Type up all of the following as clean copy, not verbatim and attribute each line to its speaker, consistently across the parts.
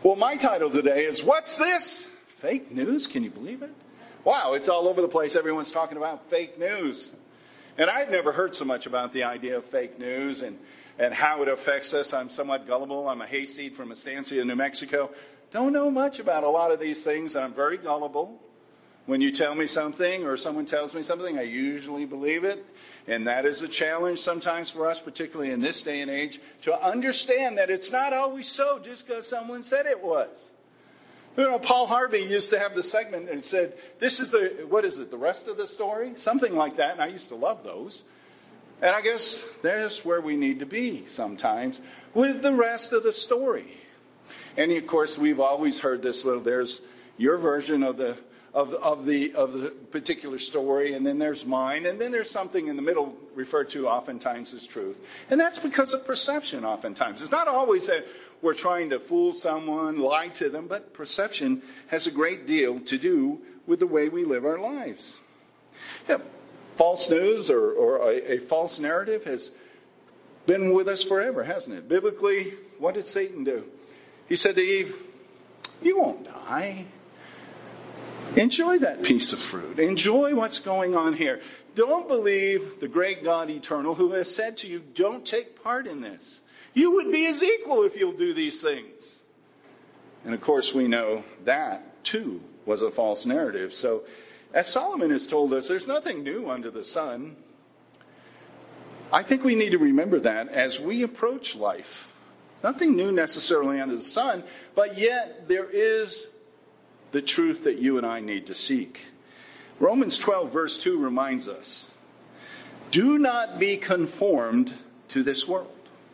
Speaker 1: Well, my title today is, What's This? Fake news? Can you believe it? Wow, it's all over the place. Everyone's talking about fake news. And I've never heard so much about the idea of fake news and how it affects us. I'm somewhat gullible. I'm a hayseed from Estancia, New Mexico. Don't know much about a lot of these things. I'm very gullible. When you tell me something or someone tells me something, I usually believe it. And that is a challenge sometimes for us, particularly in this day and age, to understand that it's not always so just because someone said it was. You know, Paul Harvey used to have the segment and said, this is the rest of the story? Something like that, and I used to love those. And I guess there's where we need to be sometimes with the rest of the story. And of course, we've always heard this there's your version of the particular story, and then there's mine, and then there's something in the middle referred to oftentimes as truth. And that's because of perception oftentimes. It's not always that we're trying to fool someone, lie to them, but perception has a great deal to do with the way we live our lives. Yeah, false news or a false narrative has been with us forever, hasn't it? Biblically, what did Satan do? He said to Eve, you won't die. Enjoy that piece of fruit. Enjoy what's going on here. Don't believe the great God eternal who has said to you, don't take part in this. You would be his equal if you'll do these things. And of course we know that too was a false narrative. So as Solomon has told us, there's nothing new under the sun. I think we need to remember that as we approach life. Nothing new necessarily under the sun, but yet there is the truth that you and I need to seek. Romans 12 verse 2 reminds us, do not be conformed to this world,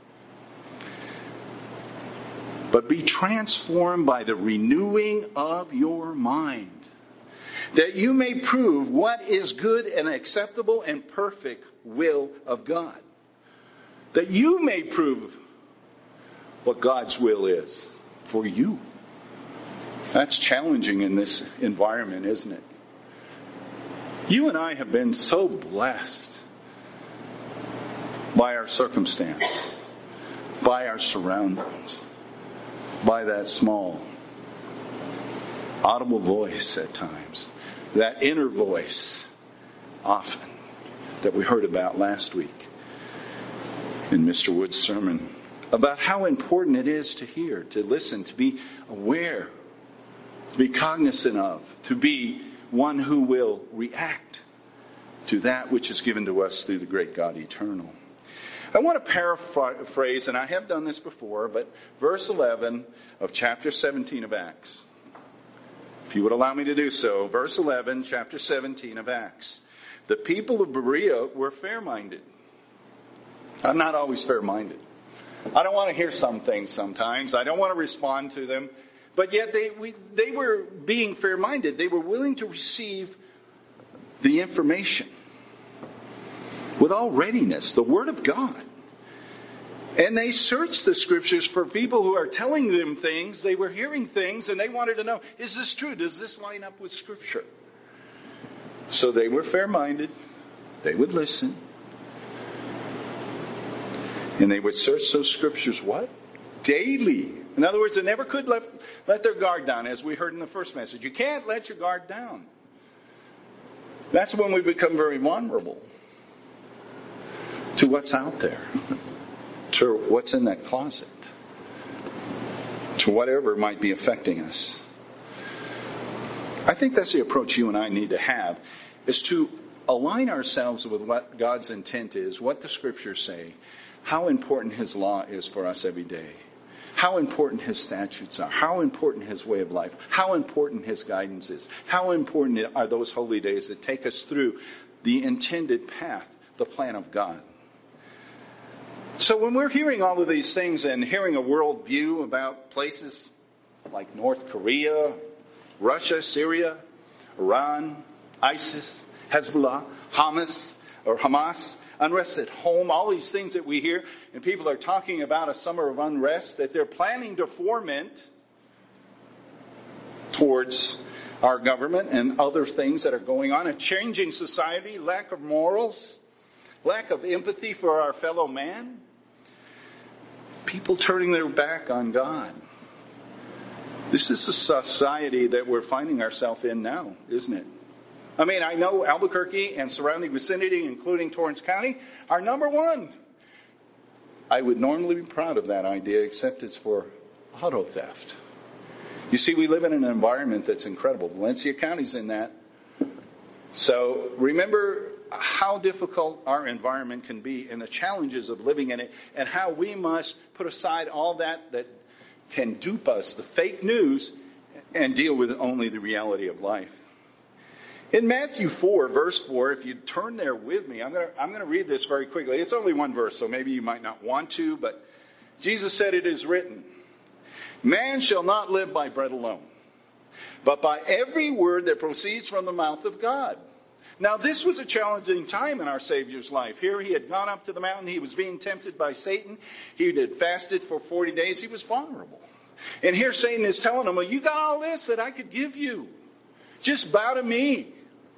Speaker 1: but be transformed by the renewing of your mind, that you may prove what is good and acceptable and perfect will of God. That you may prove what God's will is for you. That's challenging in this environment, isn't it? You and I have been so blessed by our circumstance, by our surroundings, by that small, audible voice at times, that inner voice often that we heard about last week in Mr. Wood's sermon, about how important it is to hear, to listen, to be aware, to be cognizant of, to be one who will react to that which is given to us through the great God eternal. I want to paraphrase, and I have done this before, but verse 11 of chapter 17 of Acts. If you would allow me to do so, verse 11, chapter 17 of Acts. The people of Berea were fair-minded. I'm not always fair-minded. I don't want to hear some things sometimes. I don't want to respond to them. But yet they were being fair-minded. They were willing to receive the information with all readiness, the Word of God. And they searched the Scriptures for people who are telling them things. They were hearing things, and they wanted to know, is this true? Does this line up with Scripture? So they were fair-minded. They would listen. And they would search those Scriptures, what? Daily. In other words, they never could let their guard down, as we heard in the first message. You can't let your guard down. That's when we become very vulnerable to what's out there, to what's in that closet, to whatever might be affecting us. I think that's the approach you and I need to have, is to align ourselves with what God's intent is, what the Scriptures say, how important His law is for us every day. How important His statutes are, how important His way of life, how important His guidance is, how important are those holy days that take us through the intended path, the plan of God. So when we're hearing all of these things and hearing a world view about places like North Korea, Russia, Syria, Iran, ISIS, Hezbollah, Hamas, unrest at home, all these things that we hear, and people are talking about a summer of unrest that they're planning to foment towards our government and other things that are going on, a changing society, lack of morals, lack of empathy for our fellow man, people turning their back on God. This is a society that we're finding ourselves in now, isn't it? I mean, I know Albuquerque and surrounding vicinity, including Torrance County, are number one. I would normally be proud of that idea, except it's for auto theft. You see, we live in an environment that's incredible. Valencia County's in that. So remember how difficult our environment can be and the challenges of living in it, and how we must put aside all that can dupe us, the fake news, and deal with only the reality of life. In Matthew 4, verse 4, if you turn there with me, I'm going to read this very quickly. It's only one verse, so maybe you might not want to, but Jesus said, "It is written, man shall not live by bread alone, but by every word that proceeds from the mouth of God." Now, this was a challenging time in our Savior's life. Here he had gone up to the mountain. He was being tempted by Satan. He had fasted for 40 days. He was vulnerable. And here Satan is telling him, "Well, you got all this that I could give you. Just bow to me."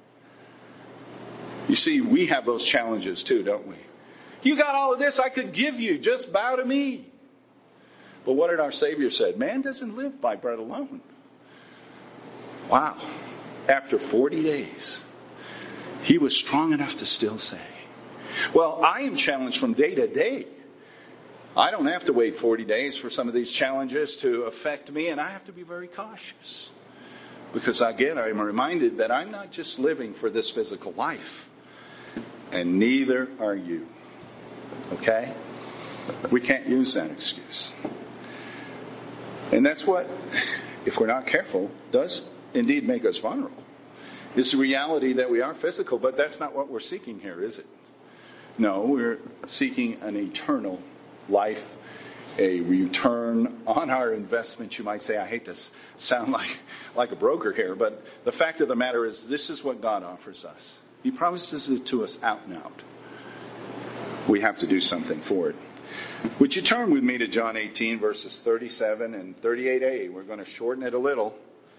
Speaker 1: You see, we have those challenges too, don't we? You got all of this I could give you. Just bow to me. But what did our Savior say? Man doesn't live by bread alone. Wow. After 40 days, he was strong enough to still say, well, I am challenged from day to day. I don't have to wait 40 days for some of these challenges to affect me, and I have to be very cautious. Because again, I'm reminded that I'm not just living for this physical life, and neither are you. Okay? We can't use that excuse. And that's what, if we're not careful, does indeed make us vulnerable. It's the reality that we are physical, but that's not what we're seeking here, is it? No, we're seeking an eternal life, a return on our investment, you might say. I hate to sound like a broker here, but the fact of the matter is this is what God offers us. He promises it to us out and out. We have to do something for it. Would you turn with me to John 18, verses 37 and 38a? We're going to shorten it a little.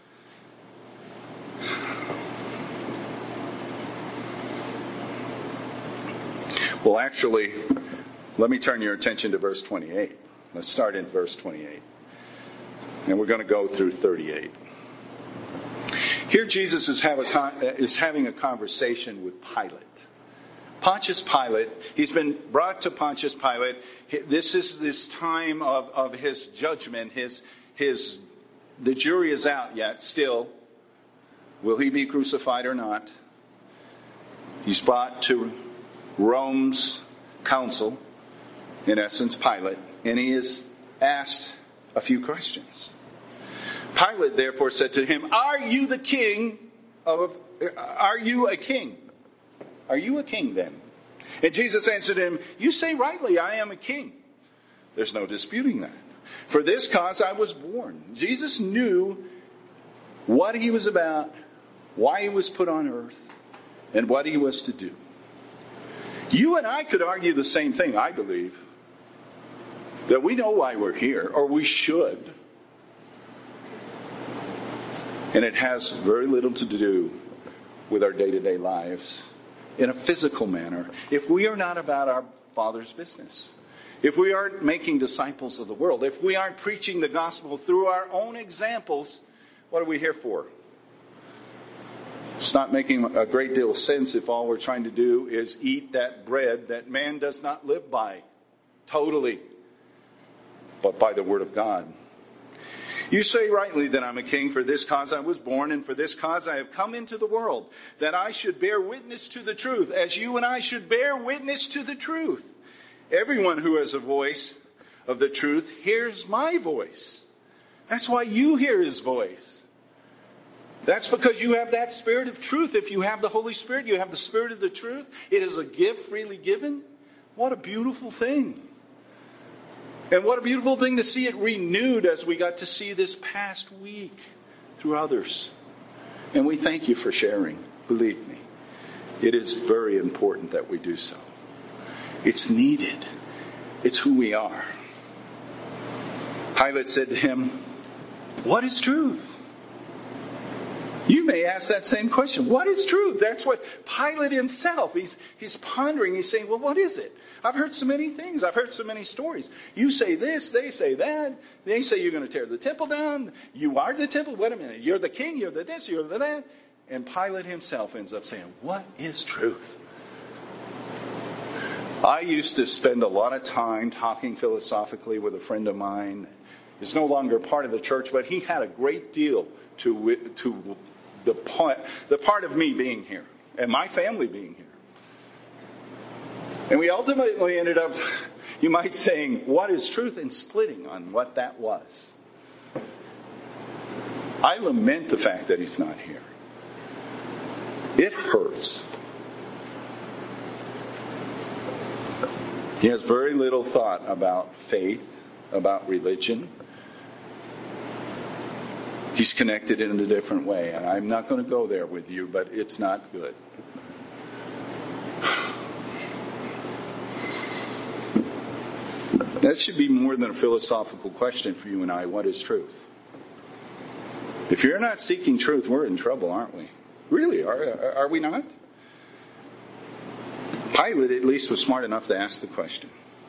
Speaker 1: Well, actually, let me turn your attention to verse 28. Let's start in verse 28. And we're going to go through 38. Here Jesus is having a conversation with Pilate. Pontius Pilate, he's been brought to Pontius Pilate. This is this time of his judgment. The jury is out yet still. Will he be crucified or not? He's brought to Rome's council, in essence Pilate, and he is asked a few questions. Pilate therefore said to him, Are you a king? Are you a king then? And Jesus answered him, You say rightly, I am a king. There's no disputing that. For this cause I was born. Jesus knew what he was about, why he was put on earth, and what he was to do. You and I could argue the same thing, I believe. That we know why we're here, or we should. And it has very little to do with our day-to-day lives in a physical manner if we are not about our Father's business. If we aren't making disciples of the world, if we aren't preaching the gospel through our own examples, what are we here for? It's not making a great deal of sense if all we're trying to do is eat that bread that man does not live by totally, but by the word of God. You say rightly that I'm a king. For this cause I was born, and for this cause I have come into the world, that I should bear witness to the truth, as you and I should bear witness to the truth. Everyone who has a voice of the truth hears my voice. That's why you hear his voice. That's because you have that spirit of truth. If you have the Holy Spirit, you have the spirit of the truth. It is a gift freely given. What a beautiful thing. And what a beautiful thing to see it renewed as we got to see this past week through others. And we thank you for sharing. Believe me, it is very important that we do so. It's needed. It's who we are. Pilate said to him, What is truth? You may ask that same question. What is truth? That's what Pilate himself, he's pondering. He's saying, well, what is it? I've heard so many things. I've heard so many stories. You say this, they say that. They say you're going to tear the temple down. You are the temple. Wait a minute. You're the king. You're the this. You're the that. And Pilate himself ends up saying, what is truth? I used to spend a lot of time talking philosophically with a friend of mine. He's no longer part of the church, but he had a great deal to the part of me being here and my family being here. And we ultimately ended up, you might saying, what is truth, and splitting on what that was. I lament the fact that he's not here. It hurts. He has very little thought about faith, about religion. He's connected in a different way. And I'm not going to go there with you, but it's not good. That should be more than a philosophical question for you and I. What is truth? If you're not seeking truth, we're in trouble, aren't we? Really, are we not? Pilate at least was smart enough to ask the question.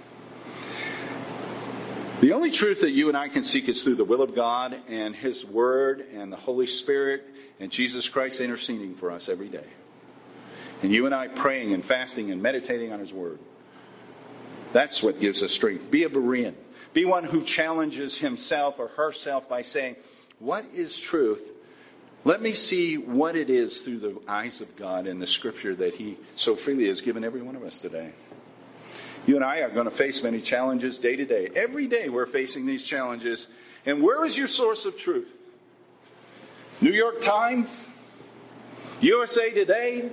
Speaker 1: The only truth that you and I can seek is through the will of God and His Word and the Holy Spirit and Jesus Christ interceding for us every day. And you and I praying and fasting and meditating on His Word. That's what gives us strength. Be a Berean. Be one who challenges himself or herself by saying, what is truth? Let me see what it is through the eyes of God in the Scripture that He so freely has given every one of us today. You and I are going to face many challenges day to day. Every day we're facing these challenges. And where is your source of truth? New York Times? USA Today?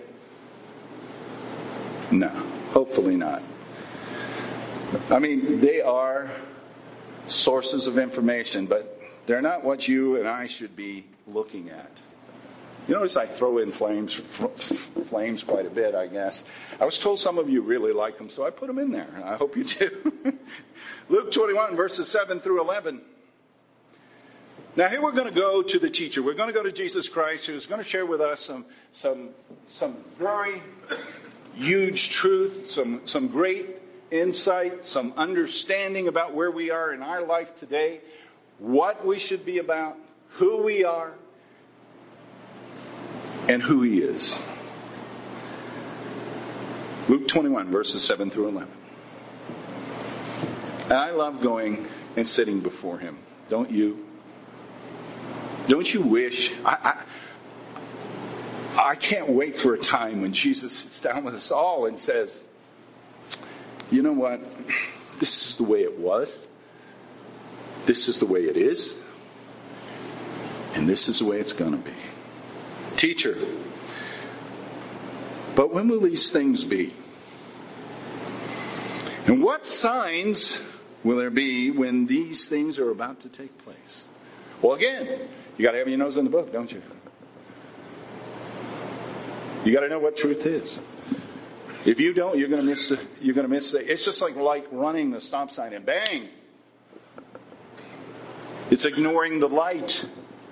Speaker 1: No, hopefully not. I mean, they are sources of information, but they're not what you and I should be looking at. You notice I throw in flames quite a bit, I guess. I was told some of you really like them, so I put them in there. I hope you do. Luke 21, verses 7 through 11. Now here we're going to go to the teacher. We're going to go to Jesus Christ, who's going to share with us some very huge truth, some great insight, some understanding about where we are in our life today, what we should be about, who we are, and who He is. Luke 21, verses 7 through 11. And I love going and sitting before Him. Don't you? Don't you wish? I can't wait for a time when Jesus sits down with us all and says, you know what? This is the way it was. This is the way it is. And this is the way it's going to be. Teacher, but when will these things be? And what signs will there be when these things are about to take place? Well, again, you got to have your nose in the book, don't you? You got to know what truth is. If you don't, you're going to miss. It's just like running the stop sign and bang. It's ignoring the light.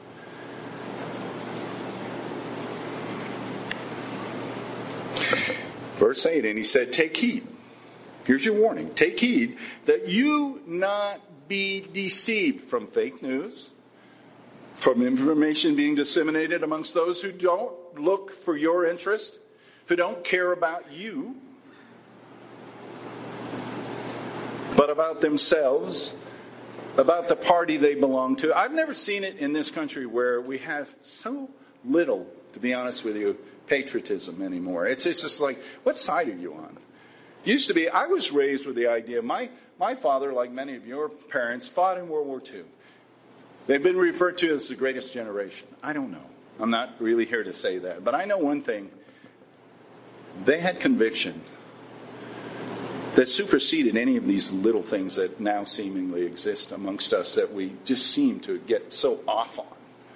Speaker 1: Verse 8, and He said, take heed. Here's your warning. Take heed that you not be deceived from fake news, from information being disseminated amongst those who don't look for your interest, who don't care about you, but about themselves, about the party they belong to. I've never seen it in this country where we have so little, to be honest with you, patriotism anymore. It's just like, what side are you on? Used to be, I was raised with the idea, my father, like many of your parents, fought in World War II. They've been referred to as the greatest generation. I don't know. I'm not really here to say that. But I know one thing. They had conviction that superseded any of these little things that now seemingly exist amongst us that we just seem to get so off on.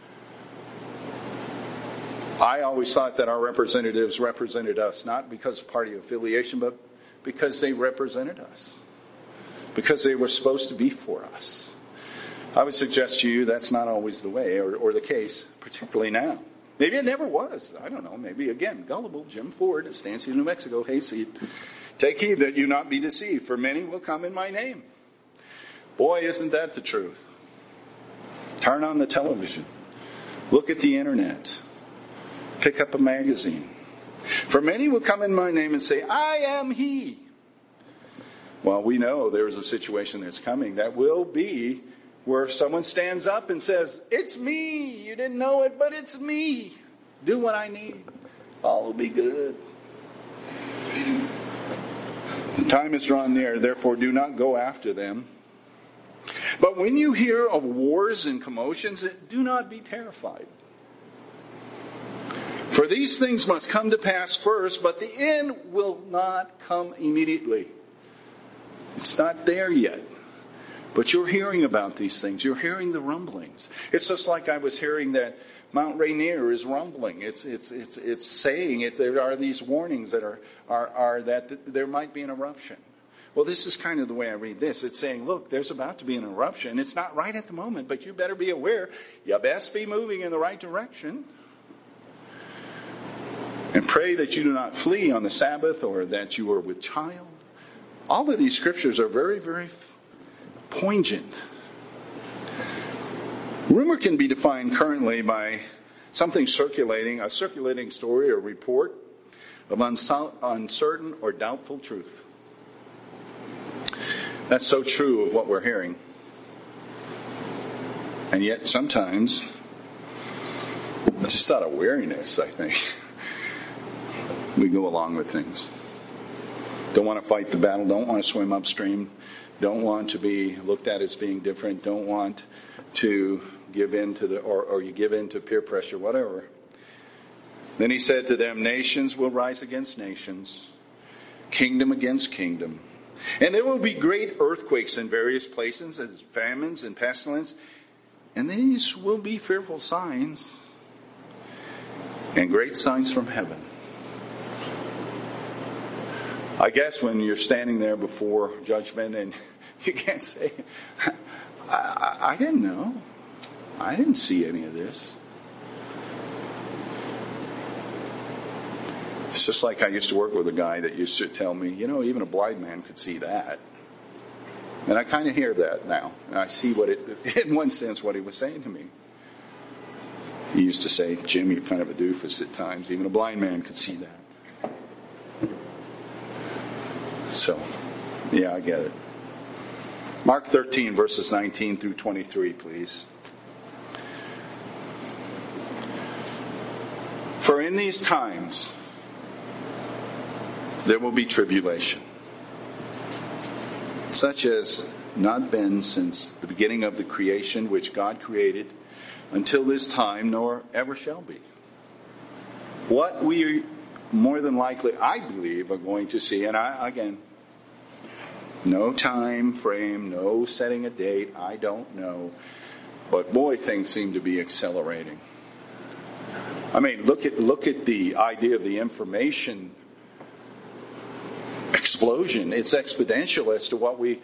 Speaker 1: I always thought that our representatives represented us, not because of party affiliation, but because they represented us. Because they were supposed to be for us. I would suggest to you that's not always the way or the case, particularly now. Maybe it never was. I don't know. Maybe, again, gullible Jim Ford at Stancy, New Mexico, hayseed. Take heed that you not be deceived, for many will come in my name. Boy, isn't that the truth. Turn on the television. Look at the internet. Pick up a magazine. For many will come in my name and say, I am he. Well, we know there's a situation that's coming that will be where someone stands up and says, it's me. You didn't know it, but it's me. Do what I need. All will be good. The time is drawn near, therefore do not go after them. But when you hear of wars and commotions, do not be terrified. For these things must come to pass first, but the end will not come immediately. It's not there yet. But you're hearing about these things. You're hearing the rumblings. It's just like I was hearing that Mount Rainier is rumbling. It's saying there are these warnings that are that there might be an eruption. Well, this is kind of the way I read this. It's saying, look, there's about to be an eruption. It's not right at the moment, but you better be aware. You best be moving in the right direction. And pray that you do not flee on the Sabbath or that you are with child. All of these scriptures are very, very poignant. Rumor can be defined currently by something circulating, a circulating story or report of uncertain or doubtful truth. That's so true of what we're hearing. And yet sometimes, it's just out of weariness, I think, we go along with things. Don't want to fight the battle, don't want to swim upstream, don't want to be looked at as being different, don't want to give in to or you give in to peer pressure, whatever. Then he said to them, nations will rise against nations, kingdom against kingdom. And there will be great earthquakes in various places, and famines and pestilence. And these will be fearful signs and great signs from heaven. I guess when you're standing there before judgment and you can't say, I didn't know. I didn't see any of this. It's just like I used to work with a guy that used to tell me, even a blind man could see that. And I kind of hear that now. And I see in one sense, what he was saying to me. He used to say, Jim, you're kind of a doofus at times. Even a blind man could see that. So, yeah, I get it. Mark 13, verses 19 through 23, please. For in these times there will be tribulation, such as not been since the beginning of the creation which God created until this time, nor ever shall be. What we more than likely, I believe, are going to see, and again, no time frame, no setting a date, I don't know. But boy, things seem to be accelerating. I mean, look at the idea of the information explosion. It's exponential as to what we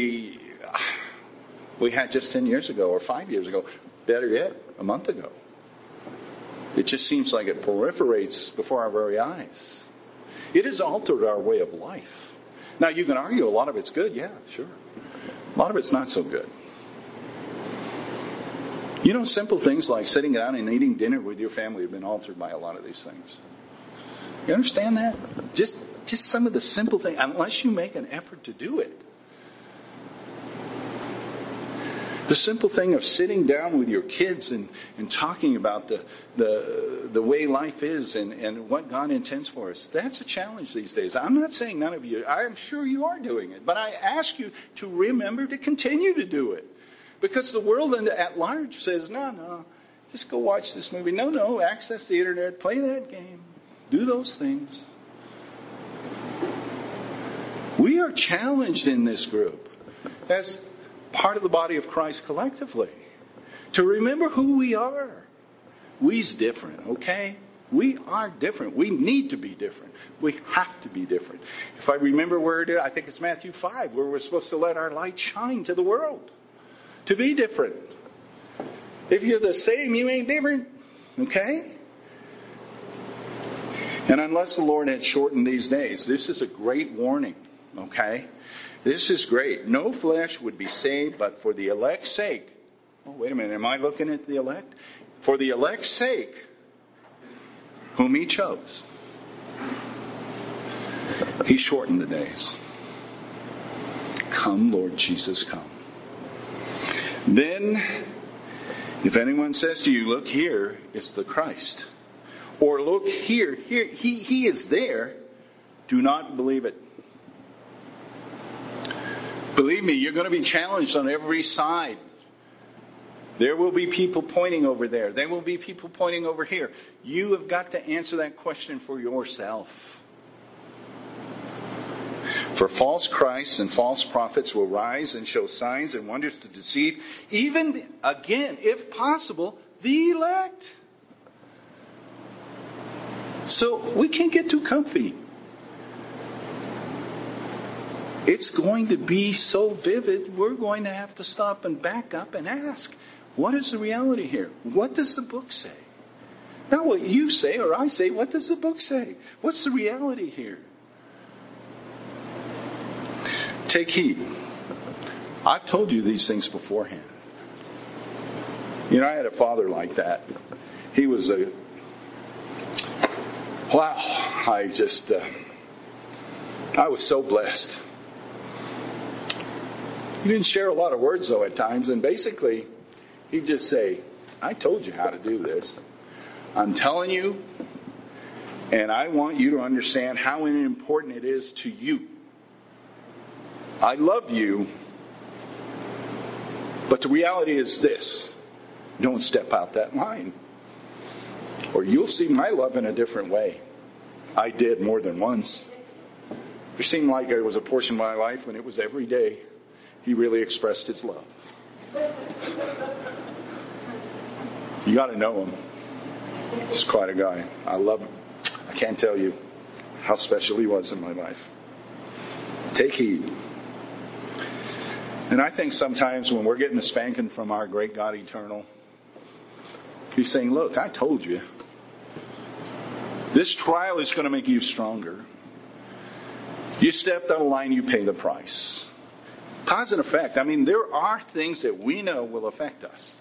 Speaker 1: had just 10 years ago or 5 years ago. Better yet, a month ago. It just seems like it proliferates before our very eyes. It has altered our way of life. Now, you can argue a lot of it's good. Yeah, sure. A lot of it's not so good. Simple things like sitting down and eating dinner with your family have been altered by a lot of these things. You understand that? Just some of the simple things, unless you make an effort to do it. The simple thing of sitting down with your kids and talking about the way life is and what God intends for us. That's a challenge these days. I'm not saying none of you, I am sure you are doing it. But I ask you to remember to continue to do it. Because the world at large says, no, just go watch this movie. No, access the internet, play that game, do those things. We are challenged in this group as part of the body of Christ collectively to remember who we are. We's different, okay? We are different. We need to be different. We have to be different. If I remember where it is, I think it's Matthew 5, where we're supposed to let our light shine to the world. To be different. If you're the same, you ain't different. Okay? And unless the Lord had shortened these days, this is a great warning, okay? This is great. No flesh would be saved, but for the elect's sake. Oh, wait a minute. Am I looking at the elect? For the elect's sake, whom he chose, he shortened the days. Come, Lord Jesus, come. Then, if anyone says to you, look here, it's the Christ. Or look here, he is there, do not believe it. Believe me, you're going to be challenged on every side. There will be people pointing over there. There will be people pointing over here. You have got to answer that question for yourself. For false Christs and false prophets will rise and show signs and wonders to deceive, even, again, if possible, the elect. So we can't get too comfy. It's going to be so vivid, we're going to have to stop and back up and ask, what is the reality here? What does the book say? Not what you say or I say, what does the book say? What's the reality here? Take heed. I've told you these things beforehand. You know, I had a father like that. He was I was so blessed. He didn't share a lot of words, though, at times. And basically, he'd just say, I told you how to do this. I'm telling you, and I want you to understand how important it is to you. I love you, but the reality is this. Don't step out that line, or you'll see my love in a different way. I did more than once. It seemed like there was a portion of my life when it was every day he really expressed his love. You got to know him. He's quite a guy. I love him. I can't tell you how special he was in my life. Take heed. And I think sometimes when we're getting a spanking from our great God eternal, he's saying, look, I told you. This trial is going to make you stronger. You stepped on the line, you pay the price. Cause and effect. I mean, there are things that we know will affect us.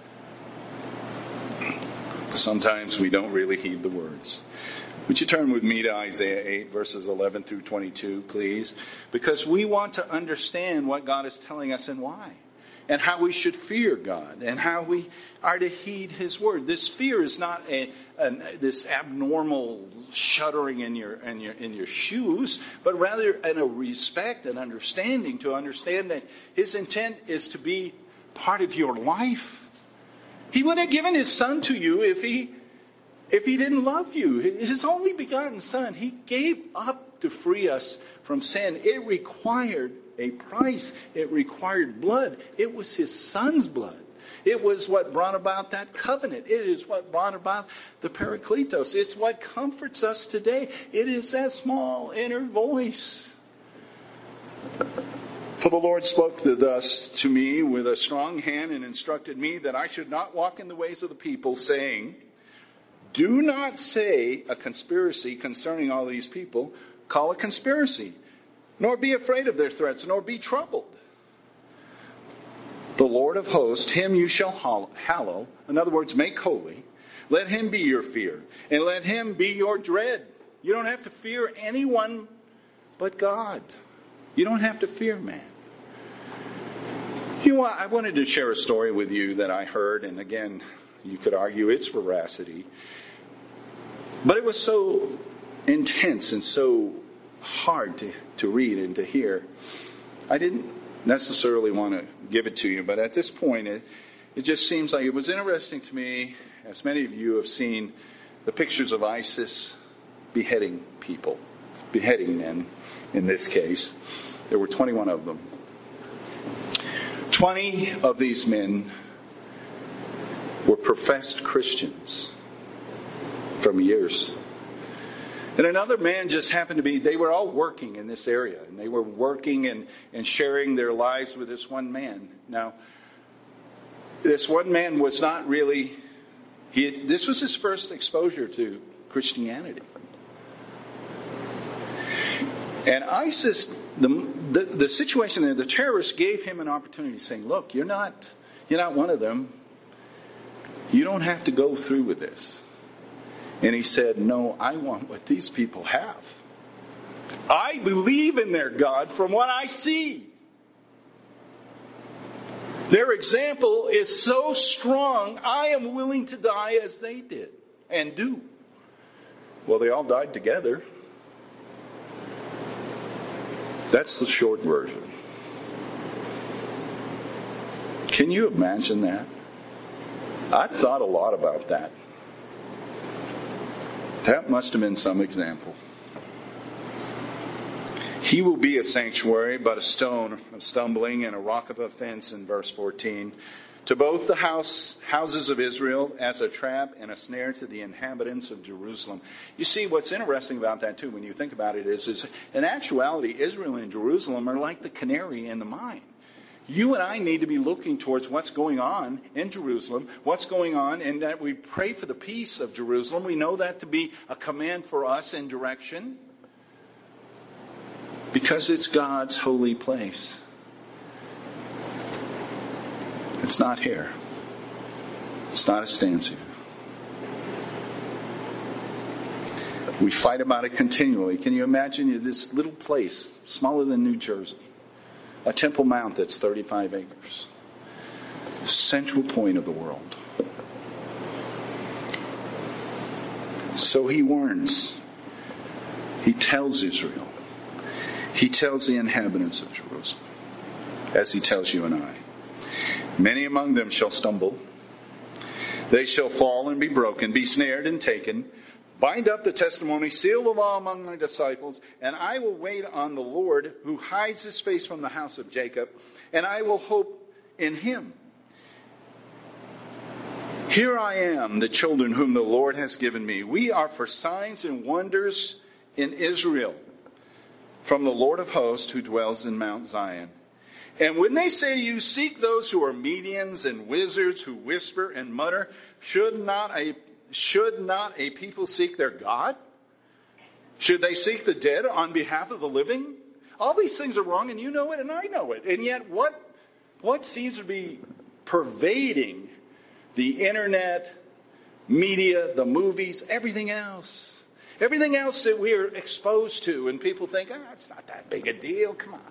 Speaker 1: Sometimes we don't really heed the words. Would you turn with me to Isaiah 8, verses 11 through 22, please? Because we want to understand what God is telling us and why. And how we should fear God. And how we are to heed His word. This fear is not this abnormal shuddering in your shoes, but rather in a respect and understanding to understand that His intent is to be part of your life. He would have given His Son to you if He didn't love you. His only begotten Son, He gave up to free us from sin. It required a price. It required blood. It was His Son's blood. It was what brought about that covenant. It is what brought about the Parakletos. It's what comforts us today. It is that small inner voice. For the Lord spoke thus to me with a strong hand and instructed me that I should not walk in the ways of the people, saying, do not say a conspiracy concerning all these people. Call a conspiracy. Nor be afraid of their threats, nor be troubled. The Lord of hosts, Him you shall hallow. In other words, make holy. Let Him be your fear, and let Him be your dread. You don't have to fear anyone but God. You don't have to fear man. You know what? I wanted to share a story with you that I heard, and again, you could argue its veracity. But it was so intense and so hard to read and to hear. I didn't necessarily want to give it to you, but at this point, it just seems like it was interesting to me, as many of you have seen, the pictures of ISIS beheading people, beheading men in this case. There were 21 of them. 20 of these men were professed Christians from years. And another man just happened to be, they were all working in this area. And they were working and sharing their lives with this one man. Now, this one man was not really, this was his first exposure to Christianity. And ISIS, the situation there, the terrorists gave him an opportunity, saying, look, you're not one of them. You don't have to go through with this. And he said, no, I want what these people have. I believe in their God from what I see. Their example is so strong, I am willing to die as they did and do. Well, they all died together. That's the short version. Can you imagine that? I've thought a lot about that. That must have been some example. He will be a sanctuary, but a stone of stumbling and a rock of offense, in verse 14, to both the houses of Israel as a trap and a snare to the inhabitants of Jerusalem. You see, what's interesting about that, too, when you think about it, is in actuality, Israel and Jerusalem are like the canary in the mine. You and I need to be looking towards what's going on in Jerusalem, what's going on, and that we pray for the peace of Jerusalem. We know that to be a command for us in direction, because it's God's holy place. It's not here. It's not a stanza. We fight about it continually. Can you imagine this little place, smaller than New Jersey, a Temple Mount that's 35 acres, the central point of the world. So he warns. He tells Israel. He tells the inhabitants of Jerusalem, as he tells you and I. Many among them shall stumble. They shall fall and be broken, be snared and taken. Bind up the testimony, seal the law among my disciples, and I will wait on the Lord who hides his face from the house of Jacob, and I will hope in him. Here I am, the children whom the Lord has given me. We are for signs and wonders in Israel, from the Lord of hosts who dwells in Mount Zion. And when they say to you, seek those who are mediums and wizards who whisper and mutter, should not a people seek their God? Should they seek the dead on behalf of the living? All these things are wrong, and you know it, and I know it. And yet what seems to be pervading the internet, media, the movies, everything else that we are exposed to, and people think, it's not that big a deal, come on.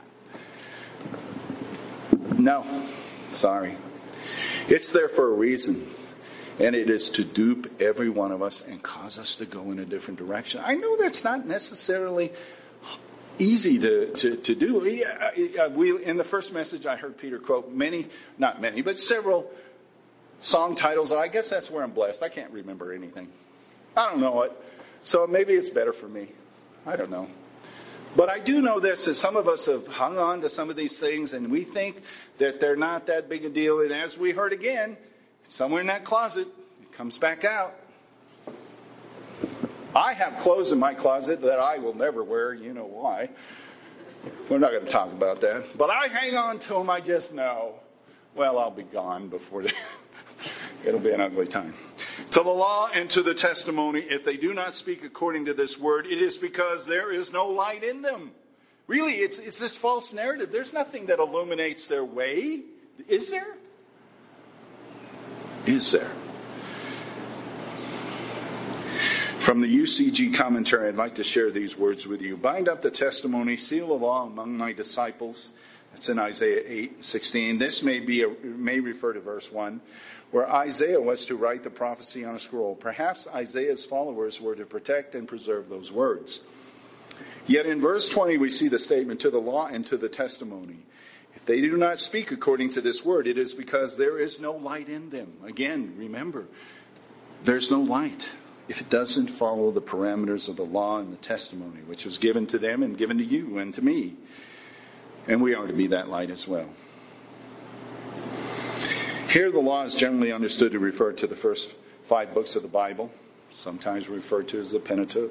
Speaker 1: No, sorry. It's there for a reason. And it is to dupe every one of us and cause us to go in a different direction. I know that's not necessarily easy to do. In the first message, I heard Peter quote not many, but several song titles. I guess that's where I'm blessed. I can't remember anything. I don't know it. So maybe it's better for me. I don't know. But I do know this, that some of us have hung on to some of these things, and we think that they're not that big a deal. And as we heard again, somewhere in that closet, it comes back out. I have clothes in my closet that I will never wear. You know why. We're not going to talk about that. But I hang on to them. I just know. Well, I'll be gone before it'll be an ugly time. To the law and to the testimony, if they do not speak according to this word, it is because there is no light in them. Really, it's this false narrative. There's nothing that illuminates their way. Is there? Is there? From the UCG commentary, I'd like to share these words with you. Bind up the testimony, seal the law among my disciples. That's in Isaiah 8:16. This may refer to verse 1, where Isaiah was to write the prophecy on a scroll. Perhaps Isaiah's followers were to protect and preserve those words. Yet in verse 20, we see the statement, to the law and to the testimony. If they do not speak according to this word, it is because there is no light in them. Again, remember, there's no light if it doesn't follow the parameters of the law and the testimony, which was given to them and given to you and to me. And we are to be that light as well. Here the law is generally understood to refer to the first 5 books of the Bible, sometimes referred to as the Pentateuch.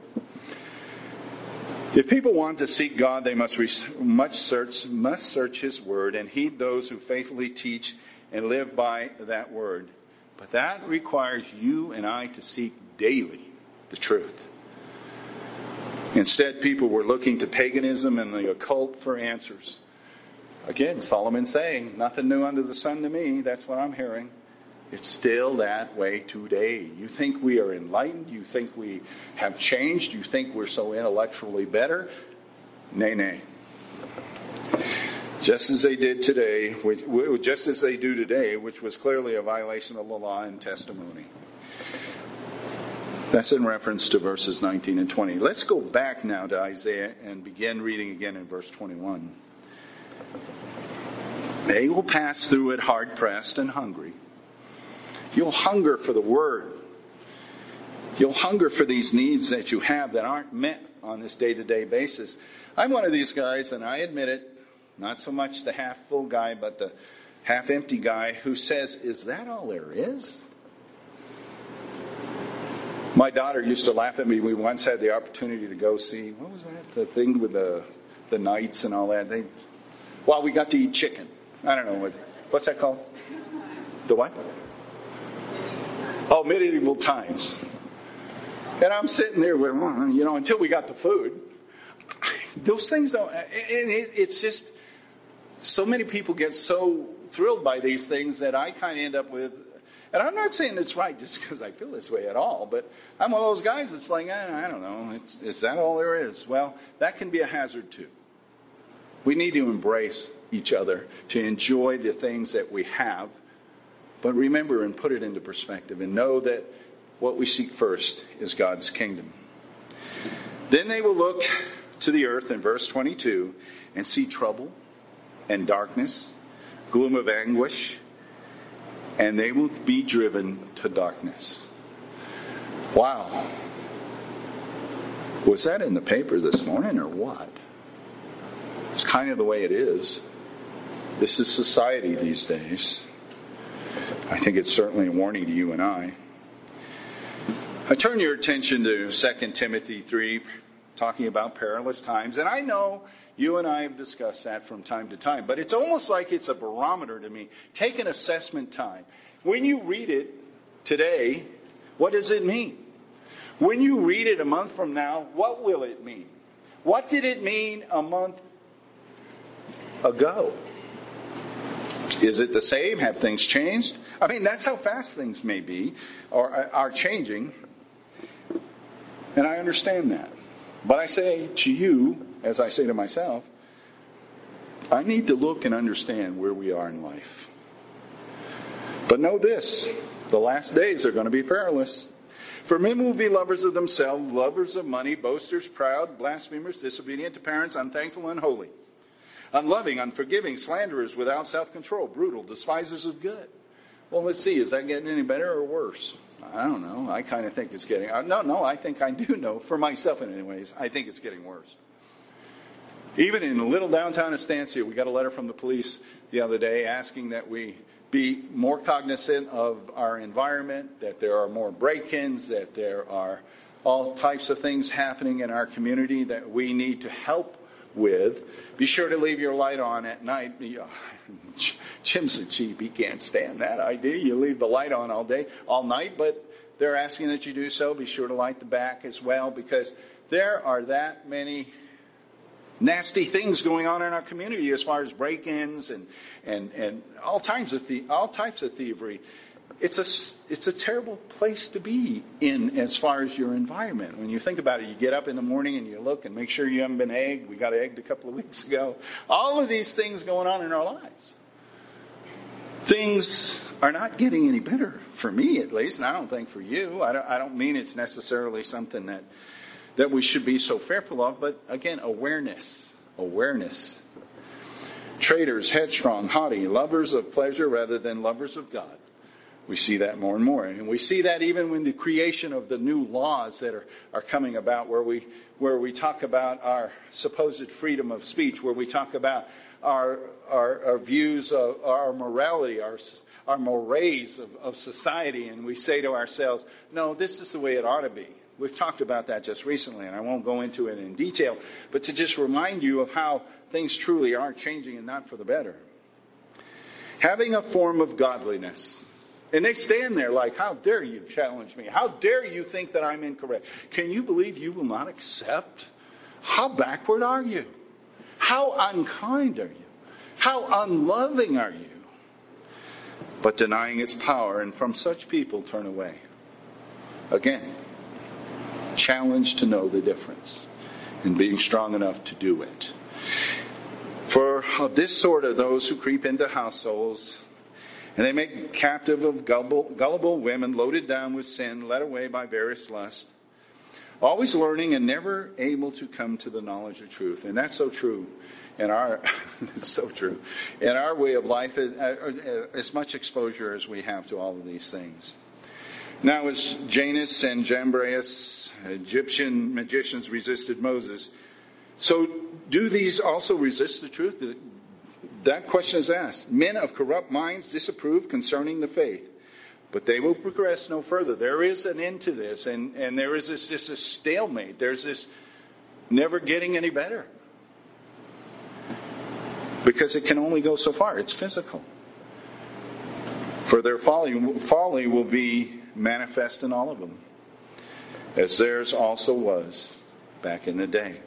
Speaker 1: If people want to seek God, they must search his word and heed those who faithfully teach and live by that word. But that requires you and I to seek daily the truth. Instead, people were looking to paganism and the occult for answers. Again, Solomon saying, nothing new under the sun to me. That's what I'm hearing. It's still that way today. You think we are enlightened? You think we have changed? You think we're so intellectually better? Nay, nay. Just as they did today, just as they do today, which was clearly a violation of the law and testimony. That's in reference to verses 19 and 20. Let's go back now to Isaiah and begin reading again in verse 21. They will pass through it hard-pressed and hungry. You'll hunger for the word. You'll hunger for these needs that you have that aren't met on this day-to-day basis. I'm one of these guys, and I admit it, not so much the half-full guy, but the half-empty guy who says, is that all there is? My daughter used to laugh at me. We once had the opportunity to go see, what was that? The thing with the knights and all that. Well, we got to eat chicken. I don't know. What's that called? The what? Oh, medieval times. And I'm sitting there with, until we got the food. Those things don't, and it's just, so many people get so thrilled by these things that I kind of end up with, and I'm not saying it's right just because I feel this way at all, but I'm one of those guys that's like, I don't know, is that all there is? Well, that can be a hazard too. We need to embrace each other, to enjoy the things that we have, but remember and put it into perspective and know that what we seek first is God's kingdom. Then they will look to the earth in verse 22 and see trouble and darkness, gloom of anguish, and they will be driven to darkness. Wow. Was that in the paper this morning or what? It's kind of the way it is. This is society these days. I think it's certainly a warning to you and I. I turn your attention to 2 Timothy 3, talking about perilous times. And I know you and I have discussed that from time to time, but it's almost like it's a barometer to me. Take an assessment time. When you read it today, what does it mean? When you read it a month from now, what will it mean? What did it mean a month ago? Is it the same? Have things changed? I mean, that's how fast things may be or are changing. And I understand that. But I say to you, as I say to myself, I need to look and understand where we are in life. But know this, the last days are going to be perilous. For men will be lovers of themselves, lovers of money, boasters, proud, blasphemers, disobedient to parents, unthankful, unholy, unloving, unforgiving, slanderers, without self-control, brutal, despisers of good. Well, let's see, is that getting any better or worse? I don't know. I kind of think it's getting... I think I do know. For myself, in any ways, I think it's getting worse. Even in a little downtown Estancia, we got a letter from the police the other day asking that we be more cognizant of our environment, that there are more break-ins, that there are all types of things happening in our community that we need to help with. Be sure to leave your light on at night. Jim's a cheap. He can't stand that idea. You leave the light on all night, but they're asking that you do so. Be sure to light the back as well, because there are that many nasty things going on in our community as far as break-ins and all types of thievery. It's a terrible place to be in as far as your environment. When you think about it, you get up in the morning and you look and make sure you haven't been egged. We got egged a couple of weeks ago. All of these things going on in our lives. Things are not getting any better, for me at least, and I don't think for you. I don't mean it's necessarily something that we should be so fearful of, but again, awareness. Traitors, headstrong, haughty, lovers of pleasure rather than lovers of God. We see that more and more. And we see that even in the creation of the new laws that are coming about, where we talk about our supposed freedom of speech, where we talk about our views of our morality, our mores of society, and we say to ourselves, no, this is the way it ought to be. We've talked about that just recently, and I won't go into it in detail, but to just remind you of how things truly are changing and not for the better. Having a form of godliness. And they stand there like, how dare you challenge me? How dare you think that I'm incorrect? Can you believe you will not accept How backward are you? How unkind are you? How unloving are you? But denying its power, and from such people turn away. Again, challenge to know the difference and being strong enough to do it. For of this sort are those who creep into households, and they make captive of gullible women, loaded down with sin, led away by various lusts, always learning and never able to come to the knowledge of truth. And that's so true in our it's so true in our way of life, as much exposure as we have to all of these things. Now, as Janus and Jambres, Egyptian magicians, resisted Moses, so do these also resist the truth? That question is asked. Men of corrupt minds disapprove concerning the faith, but they will progress no further. There is an end to this, and there is this stalemate. There's this never getting any better. Because it can only go so far. It's physical. For their folly will be manifest in all of them, as theirs also was back in the day.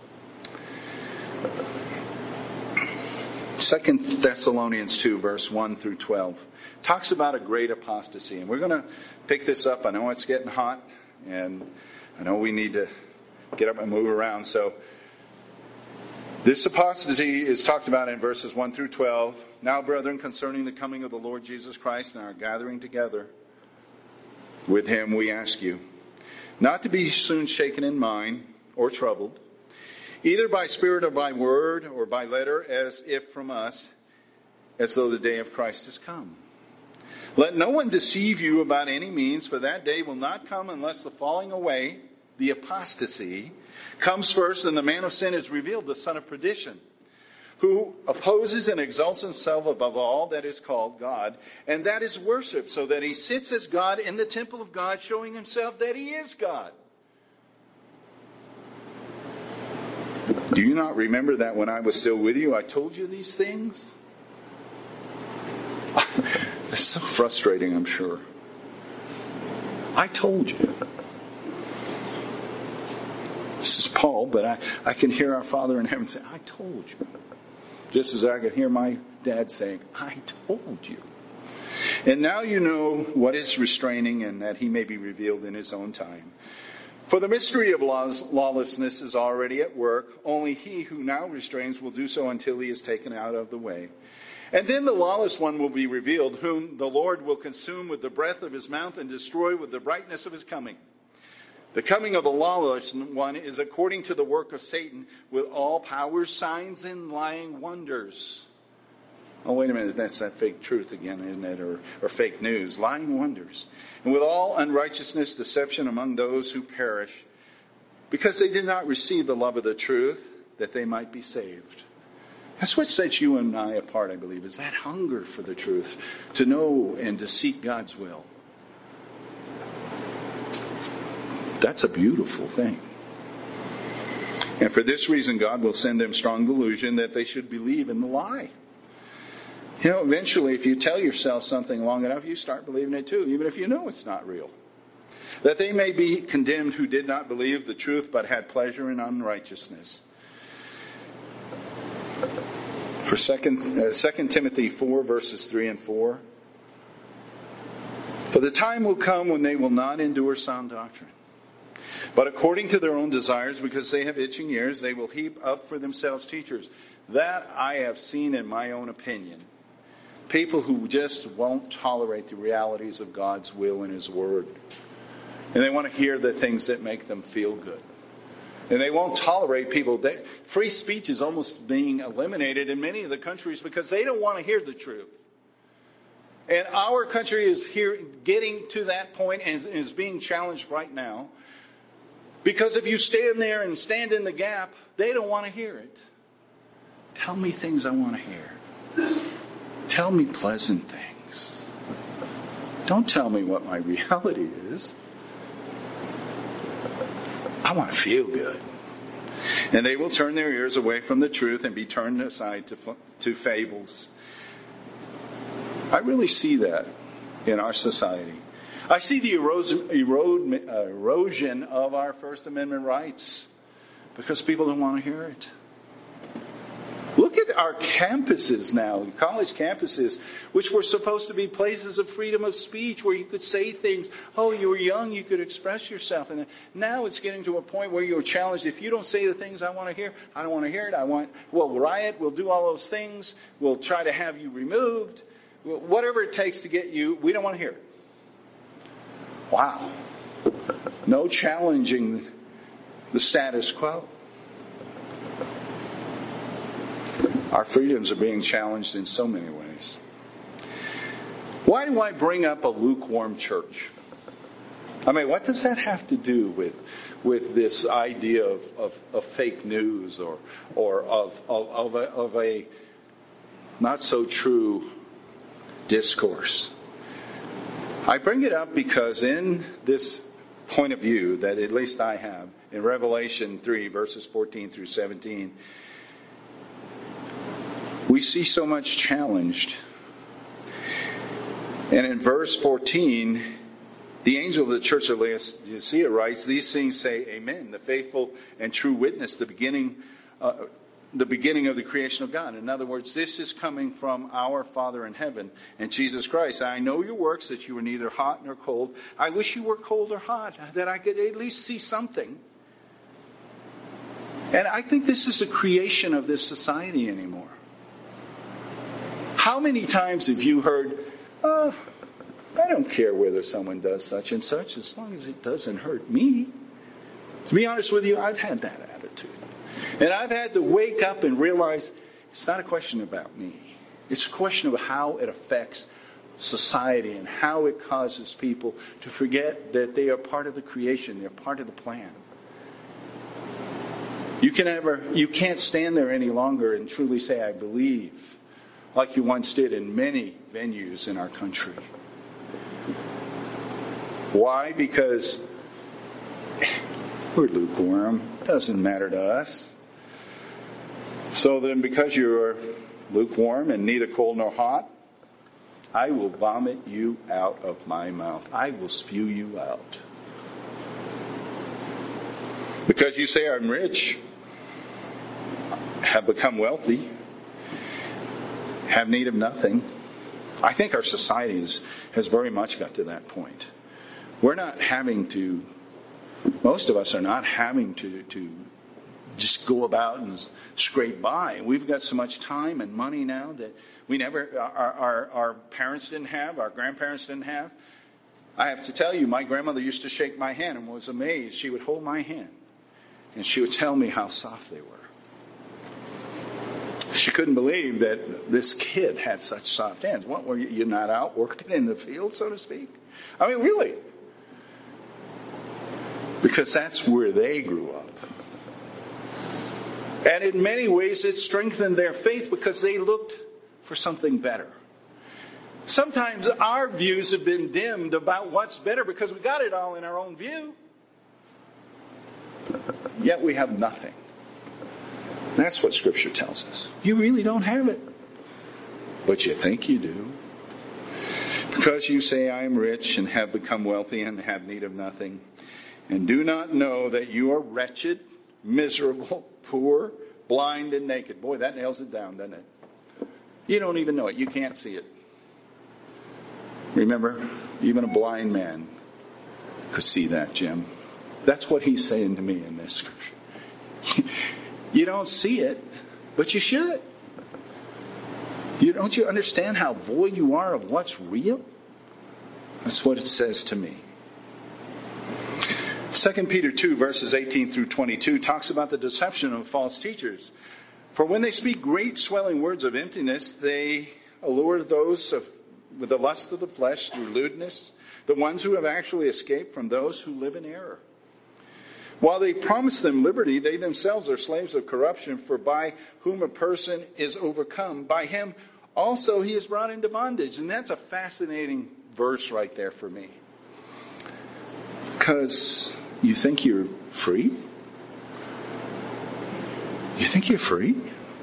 Speaker 1: 2 Thessalonians 2, verse 1 through 12, talks about a great apostasy. And we're going to pick this up. I know it's getting hot, and I know we need to get up and move around. So this apostasy is talked about in verses 1 through 12. Now, brethren, concerning the coming of the Lord Jesus Christ and our gathering together with him, we ask you not to be soon shaken in mind or troubled, either by spirit or by word or by letter, as if from us, as though the day of Christ has come. Let no one deceive you about any means, for that day will not come unless the falling away, the apostasy, comes first, and the man of sin is revealed, the son of perdition, who opposes and exalts himself above all that is called God, and that is worship, so that he sits as God in the temple of God, showing himself that he is God. Do you not remember that when I was still with you, I told you these things? It's so frustrating, I'm sure. I told you. This is Paul, but I can hear our Father in heaven say, I told you. Just as I can hear my dad saying, I told you. And now you know what is restraining, and that he may be revealed in his own time. For the mystery of lawlessness is already at work. Only he who now restrains will do so until he is taken out of the way. And then the lawless one will be revealed, whom the Lord will consume with the breath of his mouth and destroy with the brightness of his coming. The coming of the lawless one is according to the work of Satan, with all powers, signs, and lying wonders. Oh, wait a minute, that's that fake truth again, isn't it? Or fake news. Lying wonders. And with all unrighteousness, deception among those who perish, because they did not receive the love of the truth, that they might be saved. That's what sets you and I apart, I believe, is that hunger for the truth, to know and to seek God's will. That's a beautiful thing. And for this reason, God will send them strong delusion that they should believe in the lie. You know, eventually, if you tell yourself something long enough, you start believing it too, even if you know it's not real. That they may be condemned who did not believe the truth, but had pleasure in unrighteousness. For 2 Timothy 4, verses 3 and 4. For the time will come when they will not endure sound doctrine, but according to their own desires, because they have itching ears, they will heap up for themselves teachers. That I have seen in my own opinion. People who just won't tolerate the realities of God's will and his word. And they want to hear the things that make them feel good. And they won't tolerate people. Free speech is almost being eliminated in many of the countries because they don't want to hear the truth. And our country is here getting to that point and is being challenged right now. Because if you stand there and stand in the gap, they don't want to hear it. Tell me things I want to hear. Tell me pleasant things. Don't tell me what my reality is. I want to feel good. And they will turn their ears away from the truth and be turned aside to fables. I really see that in our society. I see the erosion of our First Amendment rights because people don't want to hear it. Look at our campuses now, college campuses, which were supposed to be places of freedom of speech where you could say things. Oh, you were young, you could express yourself. And now it's getting to a point where you're challenged. If you don't say the things I want to hear, I don't want to hear it. We'll riot, we'll do all those things. We'll try to have you removed. Whatever it takes to get you, we don't want to hear it. Wow. No challenging the status quo. Our freedoms are being challenged in so many ways. Why do I bring up a lukewarm church? I mean, what does that have to do with this idea of fake news or of a not so true discourse? I bring it up because in this point of view that at least I have, in Revelation 3, verses 14 through 17, we see so much challenged. And in verse 14, the angel of the church of Laodicea writes, "These things say Amen, the faithful and true witness, the beginning of the creation of God." In other words, this is coming from our Father in heaven and Jesus Christ. "I know your works, that you are neither hot nor cold. I wish you were cold or hot, that I could at least see something." And I think this is the creation of this society anymore. How many times have you heard, "Oh, I don't care whether someone does such and such as long as it doesn't hurt me"? To be honest with you, I've had that attitude. And I've had to wake up and realize it's not a question about me. It's a question of how it affects society and how it causes people to forget that they are part of the creation. They're part of the plan. You can't stand there any longer and truly say, "I believe," like you once did in many venues in our country. Why? Because we're lukewarm. It doesn't matter to us. So then, because you're lukewarm and neither cold nor hot, I will vomit you out of my mouth. I will spew you out. Because you say, "I'm rich, have become wealthy, have need of nothing." I think our society has very much got to that point. We're not having to, most of us are not having to just go about and scrape by. We've got so much time and money now that we never, our parents didn't have, our grandparents didn't have. I have to tell you, my grandmother used to shake my hand and was amazed. She would hold my hand and she would tell me how soft they were. She couldn't believe that this kid had such soft hands. What, were you not out working in the field, so to speak? I mean, really. Because that's where they grew up. And in many ways, it strengthened their faith because they looked for something better. Sometimes our views have been dimmed about what's better because we got it all in our own view. Yet we have nothing. That's what Scripture tells us. You really don't have it. But you think you do. Because you say, "I am rich and have become wealthy and have need of nothing, and do not know that you are wretched, miserable, poor, blind, and naked." Boy, that nails it down, doesn't it? You don't even know it. You can't see it. Remember, even a blind man could see that, Jim. That's what he's saying to me in this Scripture. You don't see it, but you should. Don't you understand how void you are of what's real? That's what it says to me. 2 Peter 2, verses 18 through 22, talks about the deception of false teachers. "For when they speak great swelling words of emptiness, they allure those with the lust of the flesh through lewdness, the ones who have actually escaped from those who live in error. While they promise them liberty, they themselves are slaves of corruption, for by whom a person is overcome, by him also he is brought into bondage." And that's a fascinating verse right there for me. Because you think you're free? You think you're free?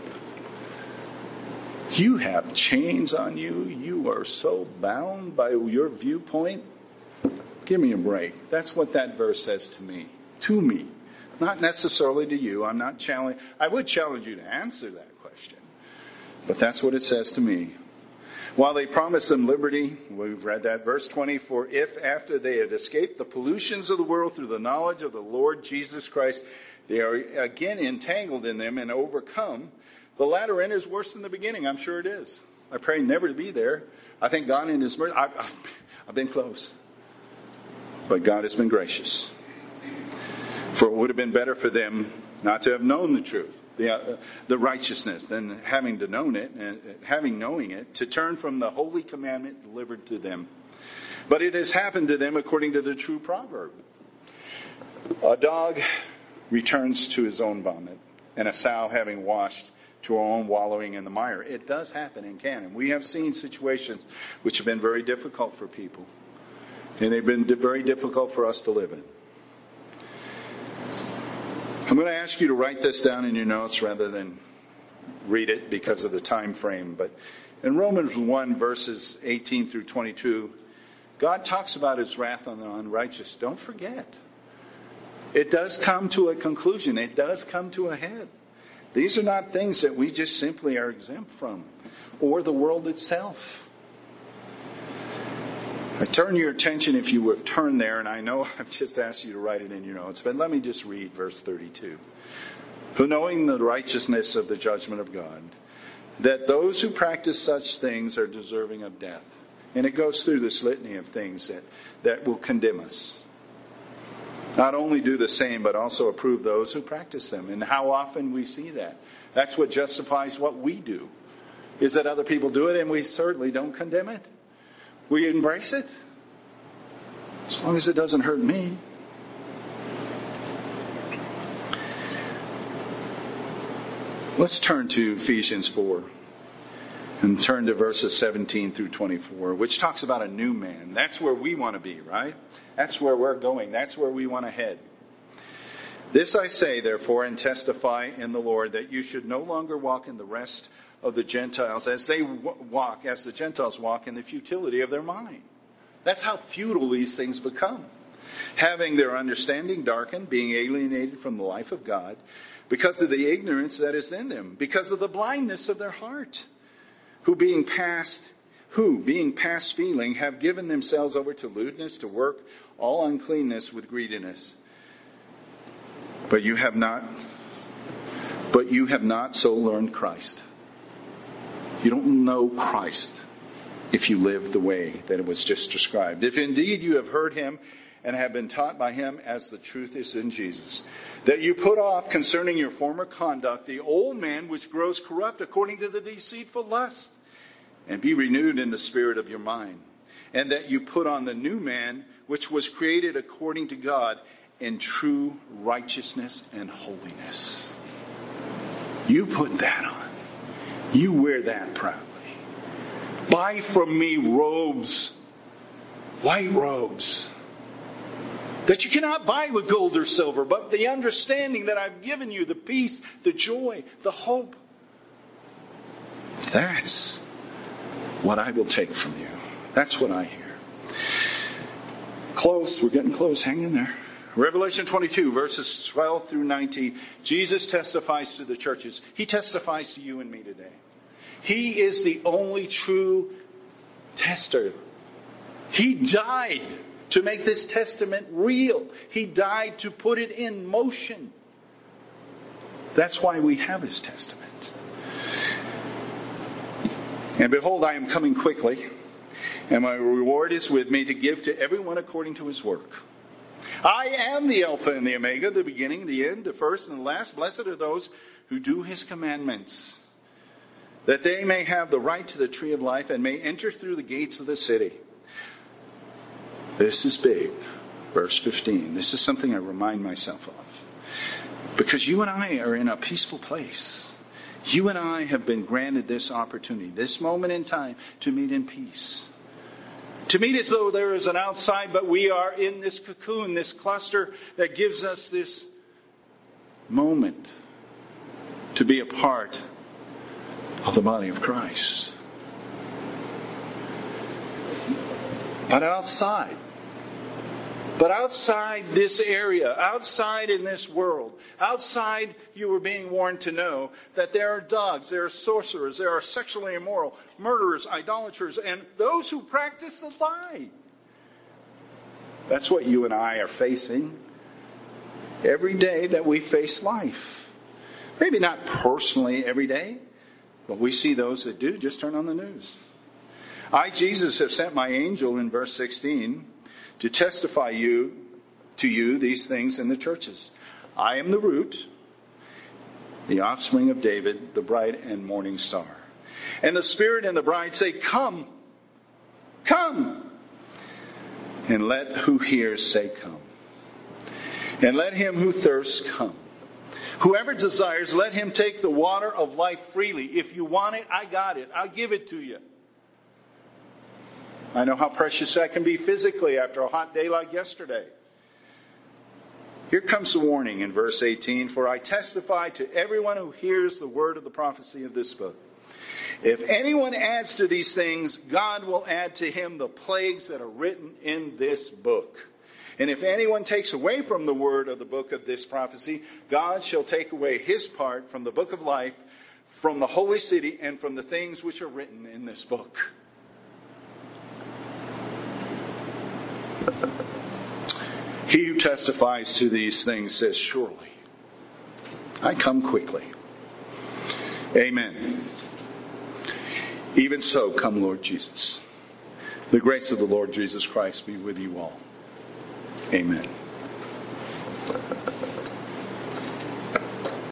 Speaker 1: You have chains on you. You are so bound by your viewpoint. Give me a break. That's what that verse says to me. To me. Not necessarily to you. I'm not challenging. I would challenge you to answer that question. But that's what it says to me. While they promise them liberty, we've read that, verse 20, for if after they had escaped the pollutions of the world through the knowledge of the Lord Jesus Christ, they are again entangled in them and overcome, the latter end is worse than the beginning. I'm sure it is. I pray never to be there. I think God in His mercy, I've been close. But God has been gracious. For it would have been better for them not to have known the truth, the righteousness, than having known it, to turn from the holy commandment delivered to them. But it has happened to them according to the true proverb. A dog returns to his own vomit, and a sow having washed to her own wallowing in the mire. It does happen and can. And we have seen situations which have been very difficult for people. And they've been very difficult for us to live in. I'm going to ask you to write this down in your notes rather than read it because of the time frame. But in Romans 1, verses 18 through 22, God talks about His wrath on the unrighteous. Don't forget. It does come to a conclusion. It does come to a head. These are not things that we just simply are exempt from, or the world itself. I turn your attention, if you would turn there, and I know I've just asked you to write it in your notes, but let me just read verse 32. Who, knowing the righteousness of the judgment of God, that those who practice such things are deserving of death. And it goes through this litany of things that will condemn us. Not only do the same, but also approve those who practice them. And how often we see that. That's what justifies what we do, is that other people do it, and we certainly don't condemn it. We embrace it, as long as it doesn't hurt me. Let's turn to Ephesians 4 and turn to verses 17 through 24, which talks about a new man. That's where we want to be, right? That's where we're going. That's where we want to head. This I say, therefore, and testify in the Lord, that you should no longer walk in the rest of the Gentiles as the Gentiles walk in the futility of their mind. That's how futile these things become. Having their understanding darkened, being alienated from the life of God, because of the ignorance that is in them, because of the blindness of their heart, who being past feeling, have given themselves over to lewdness, to work all uncleanness with greediness. But you have not so learned Christ. You don't know Christ if you live the way that it was just described. If indeed you have heard Him and have been taught by Him as the truth is in Jesus, that you put off concerning your former conduct the old man which grows corrupt according to the deceitful lust, and be renewed in the spirit of your mind, and that you put on the new man which was created according to God in true righteousness and holiness. You put that on. You wear that proudly. Buy from me robes, white robes, that you cannot buy with gold or silver, but the understanding that I've given you, the peace, the joy, the hope. That's what I will take from you. That's what I hear. Close. We're getting close. Hang in there. Revelation 22, verses 12 through 19. Jesus testifies to the churches. He testifies to you and me today. He is the only true tester. He died to make this testament real. He died to put it in motion. That's why we have His testament. And behold, I am coming quickly, and my reward is with me to give to everyone according to his work. I am the Alpha and the Omega, the beginning, the end, the first and the last. Blessed are those who do His commandments, that they may have the right to the tree of life and may enter through the gates of the city. This is big. Verse 15. This is something I remind myself of. Because you and I are in a peaceful place. You and I have been granted this opportunity, this moment in time, to meet in peace. To meet as though there is an outside, but we are in this cocoon, this cluster that gives us this moment to be a part of the body of Christ. But outside, But outside this area, outside in this world, outside, you were being warned to know that there are dogs, there are sorcerers, there are sexually immoral, murderers, idolaters, and those who practice the lie. That's what you and I are facing every day that we face life. Maybe not personally every day, but we see those that do. Just turn on the news. I, Jesus, have sent my angel in verse 16 to testify to you these things in the churches. I am the root, the offspring of David, the bright and morning star. And the Spirit and the bride say, come, come. And let who hears say, come. And let him who thirsts come. Whoever desires, let him take the water of life freely. If you want it, I got it. I'll give it to you. I know how precious that can be physically after a hot day like yesterday. Here comes the warning in verse 18. For I testify to everyone who hears the word of the prophecy of this book. If anyone adds to these things, God will add to him the plagues that are written in this book. And if anyone takes away from the word of the book of this prophecy, God shall take away his part from the book of life, from the holy city, and from the things which are written in this book. He who testifies to these things says, surely, I come quickly. Amen. Even so, come, Lord Jesus. The grace of the Lord Jesus Christ be with you all. Amen.